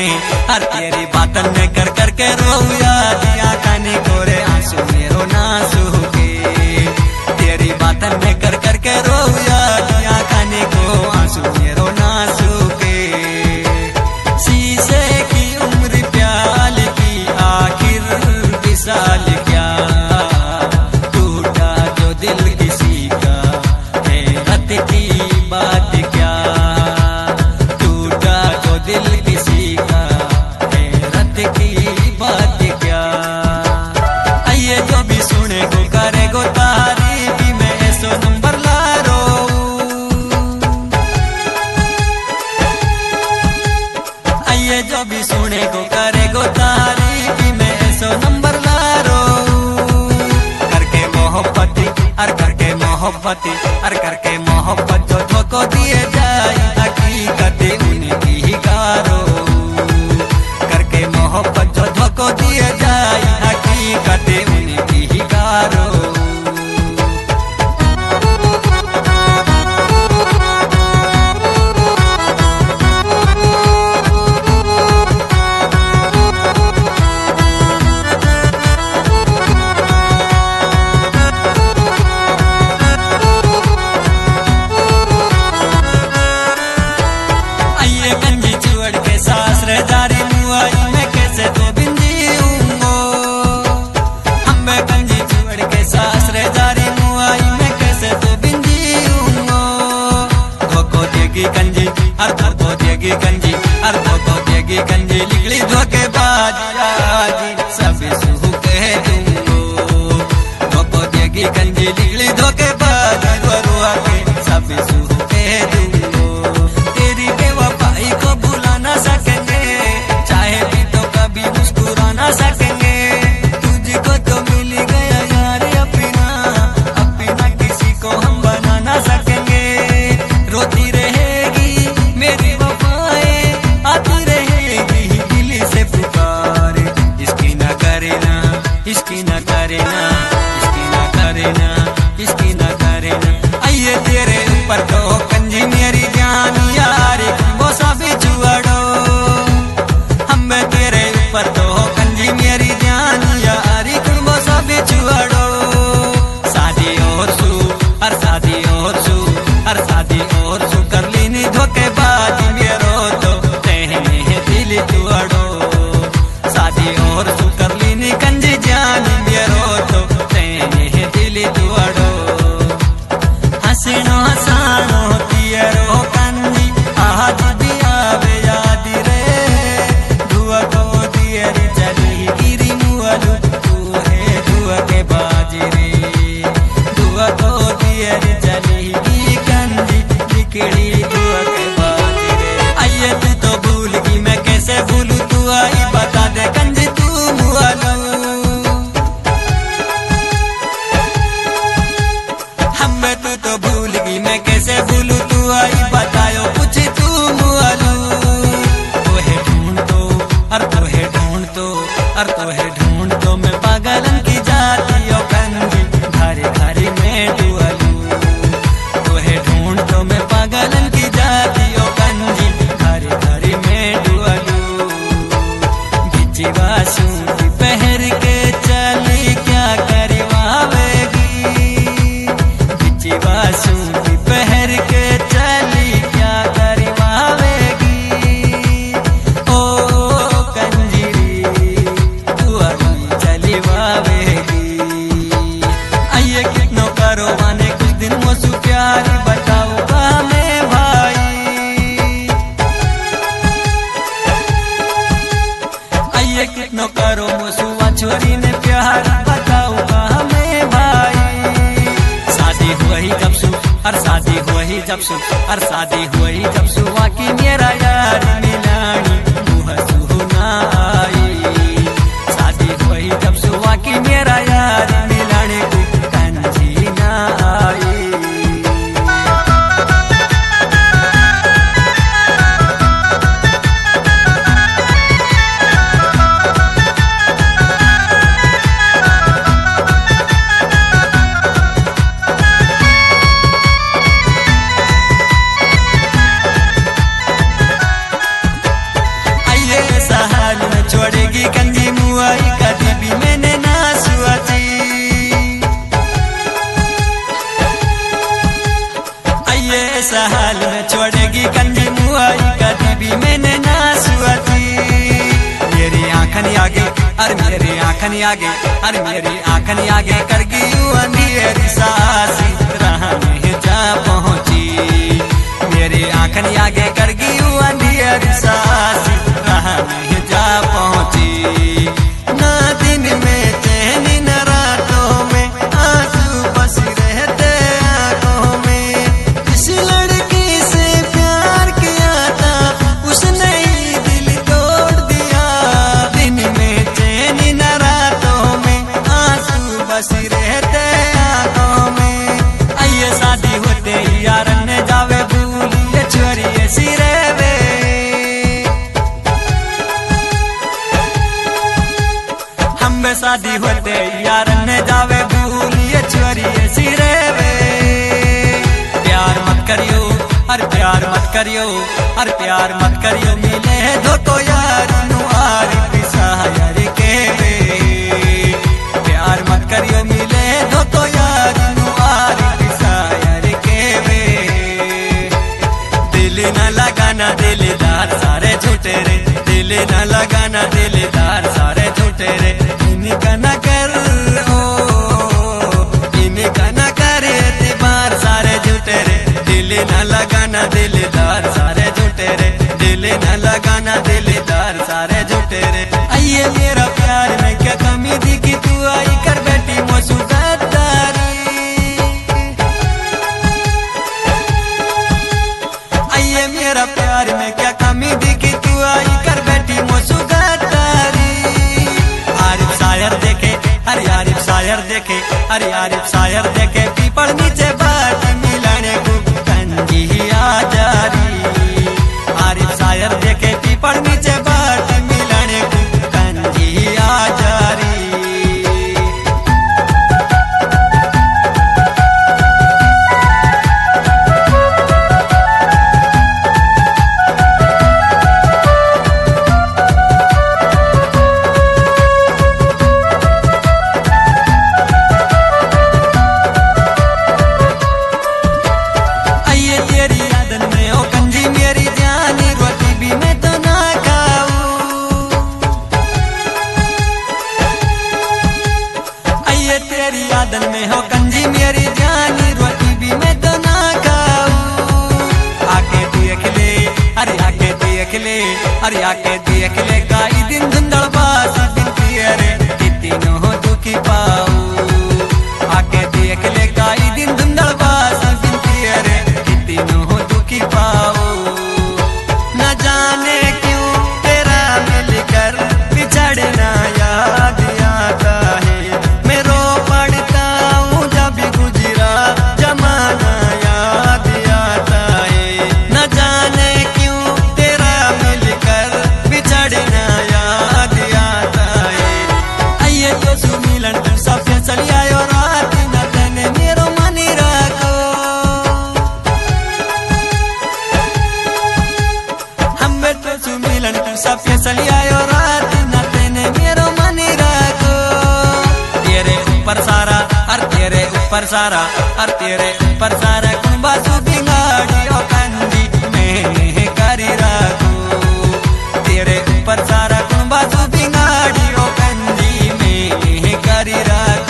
हर तेरी बातन में कर कर के रोया दिया काने कोरे आंसू मेरो ना सूखे। तेरी बातन में कर कर के रोया दिया काने को आंसू मेरो ना सूखे। शीशे की उम्र प्याल की आखिर विशाल क्या, टूटा जो दिल किसी का हैरत की बात क्या, टूटा जो दिल किसी का हैरत की बात क्या। आइए जो भी सुने को करे गो तारीफ में ऐसो नंबर लारो। आइए जो भी सुने को करे गो तारीफ में ऐसो नंबर लारो। करके मोहब्बती और करके मोहब्बती और करके मोहब्बत जो धोखो दिए जाए हकीकत उनकी ही गारो। करके मोहब्बत जो धोखो दिए जाए हकीकत उनकी ही गारो। जारी मुआई में कैसे तो बिंदी हूँगो। हमें कंजी चुड़ के सासरे जारी मुआई में कैसे तो बिंदी हूँगो। धोखो देगी कंजी हर धोखो देगी कंजी हर धोखो देगी कंजी लिखली धोखेबाज सब सुहू कह दूंगो। धोखो देगी कंजी लिखली धोखेबाज रुआ के सब सुहू कह दूंगो। तेरी बेवफाई को भुला ना सकेंगे चाहे भी तो कभी मुस्कुरा ना सकेंगे। तुझको तो मिल गया यार अपना, अपना किसी को हम बना ना सकेंगे। रोती रहेगी मेरी वफाएं आती रहेगी दिल से पुकार। इसकी न करे ना इसकी न करे ना इसकी न करे ना इसकी न करे ना। आइए तेरे ऊपर तो कंजी मेरी जान यार वो सब छुड़ो। हमें तेरे ऊपर तो कंजी मेरी जान यार वो सब छुड़ो। शादी और सू हर शादी और सू हर शादी और सू कर लीनी धोखेबाजी मेरो तो तेने दिल तोड़ो। शादी और सू कर लीनी कंजी जान मेरो तो तेने दिल तोड़ो। हसीनो हसानो तियरो कंजी आज भी आवे याद रे। धुआ को दियरी चली गिरी मुअलु तू है धुआ के बाजी रे। धुआ को दियरी चली गी कंजी लिकड़ी धुआ के बाजी रे। आइए तू तो भूल गई मैं कैसे भूलू तू आई बता दे कंजी तू मुअलु। हमें तू तो भूल गई मैं कैसे भूलू तू आई बतायो कुछ तू मुअलु। तो है ढूंढ तो और तो है ढूंढ तो और तो है ढूंढ तो मैं पागलन की जाती ओ कंजी घरे घरे में डुअलू। तो है ढूंढ तो मैं पागलन की जाती ओ कंजी घरे घरे में डुअलू। बिचिवा सूती पहर के चली क्या करवावेगी। बिचिवा सूती पहर के चली क्या करवावेगी। ओ कंजीरी तू अभी चली वावेगी। आइए कितनो करो माने कुछ दिन मोसू प्यार बताऊंगा मैं भाई। आइए कितनो करो मोसू छोरी ने प्यार बताऊंगा मैं भाई। शादी हुई जब सु और शादी हुई जब सु और शादी हुई जब सुहा की मेरा यार मिलानी मुँह सुना आई। शादी हुई जब सुहा की मेरा यार मिलाने को कंजी ना आई। कंजी मुआई कभी भी मैंने ना सुआची। आइए ऐसा हाल में छोड़ेगी कंजी मुआई कभी भी मैंने ना सुआची। मेरी आंखन आगे अरे मेरी आंखन आगे अरे मेरी आंखन आगे करगी अंधेरी सासी राह में जा पहुंची। मेरी आंखन आगे करगी अंधेरी सासी राह में जा पहुंची। ना दिन में चैन न रातों में आंसू बस रहते आंखों में। इस लड़की से प्यार किया था उसने ही दिल तोड़ दिया। दिन में चैन न रातों में आंसू बस रहते आंखों में। आइए शादी होते यार ने जावे भूलिए छोरिए सिरे वे। हम शादी होते यार ने जावे भूलिए छोरिए सिरे वे। प्यार मत करियो अरे प्यार मत करियो अरे प्यार मत करियो मिले धोको यार नुआरी पिसा यार के वे। प्यार मत करियो मिले धोको यार नुआरी पिसा यार के वे। दिल न लगाना दिलदार सारे झूठे रे। दिल न लगाना दिलदार सारे झूठे रे। इनका न कर इनका न करे एतबार सारे झूठे रे। दिल न लगाना दिलदार सारे झूठे रे। दिल न लगाना दिलदार सारे झूठे रे। आइए मेरा प्यार में क्या कमी दिखी तू आई कर बैठी मौसुदारी। आइए मेरा प्यार में क्या कमी दिखी तू आई कर बैठी मौसुदारी। आरिफ शायर देखे अरे आरिफ शायर देखे अरे आरिफ शायर देखे पीपल नीचे बाट मिलाने को कंजी आ जारी। आरिफ शायर देखे पीपल नीचे बाट मिलाने को कंजी आ जारी। तेरी यादन में हो कंजी मेरी जानी रोटी भी मैं तो ना खाऊं। आके देख ले अरे आके देख ले अरे आके देख ले काई दिन धुंधड़ बास बिनती अरे कितनी हो दुखी पाऊं। आके देख ले काई दिन धुंधड़ बास बिनती अरे कितनी हो दुखी पाऊं। न जाने क्यों तेरा मिलकर बिछड़ना याद आता है। सब फैसली आयो रात न तेने मेरो मन रखो। तेरे ऊपर सारा अर तेरे ऊपर सारा अर तेरे ऊपर सारा कुन बासु बिगाड़ी ओ कंदी मैं करी रखो। तेरे ऊपर सारा कुन बासु बिगाड़ी ओ कंदी मैं करी रखो।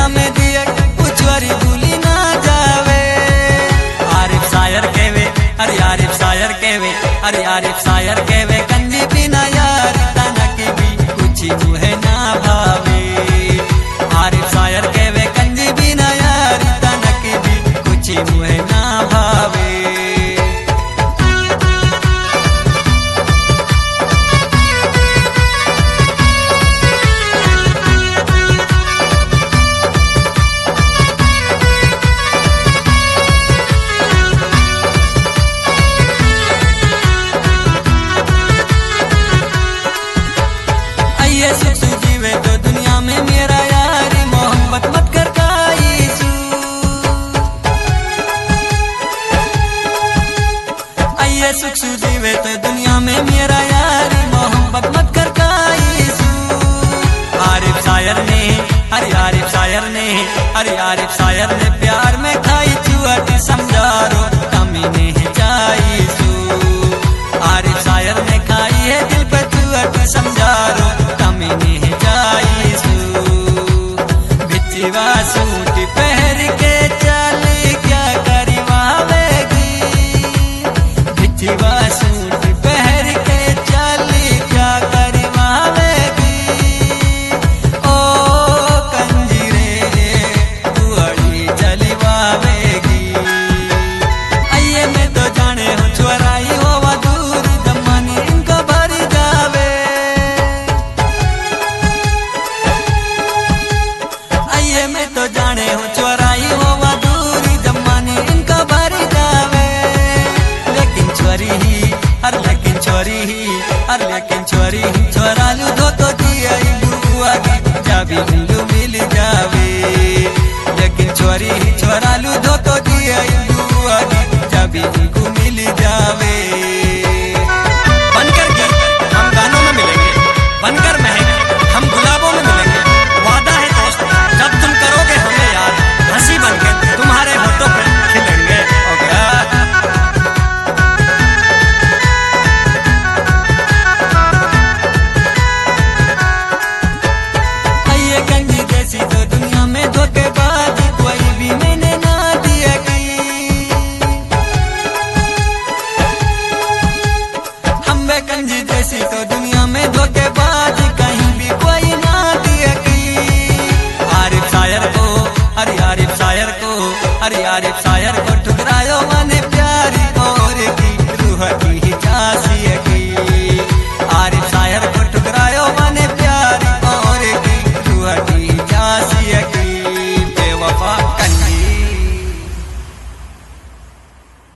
दुनिया में दिए पुछवारी भूली ना जावे। आरिफ शायर केवे अरे आरिफ शायर केवे अरे आरिफ शायर केवे कंजी बिना यार तना की भी कुछ मुहे ना भावे। आरिफ शायर केवे कंजी बिना यार तना की भी कुछ मुहे ना भावे। सुख जीवे तो दुनिया में मेरा यारी मोहब्बत मत कर काईसू। आइए सुख जीवे तो दुनिया में मेरा यारी मोहब्बत मत कर काईसू। आरिफ शायर ने अरे आरिफ शायर ने अरे आरिफ शायर ने प्यार में खाई चुअट समझारो कमी ने जाईसू। आरिफ शायर ने खाई है दिल पे चुअट समझारो भिचिवा सूट पहर के चली क्या करीवावेगी। भिचिवा सूट पहर के चली क्या करीवावेगी। ओ कंजीरे दुआड़ी चलीवावेगी। आइए मैं तो जाने हूँ चोराई होवा दूर दमनी इनको भरी जावे। आइए मैं तो जाने हूँ चोराई होवा दूरी जमाने इनका भरी जावे। लेकिन छोरी ही अरे लेकिन छोरी ही अरे लेकिन छोरी ही छोरा लू दो तो दिया आगे जाबी हिंदू मिल जावे। लेकिन छोरी ही छोरा लू दो तो दिया आगे जाबी हिंदू मिल जावे। बनकर गीत हम गानों में मिलेंगे, बनकर महक हम गुलाबों में मिलेंगे। वादा है दोस्त जब तुम करोगे हमें याद हंसी बनके तुम्हारे होठों पे खिलेंगे। हो गया आइए कंजी जैसी तो दुनिया में धोखेबाज कोई भी मैंने ना दिया की। हम कंजी जैसी तो दुनिया में धोखेबाज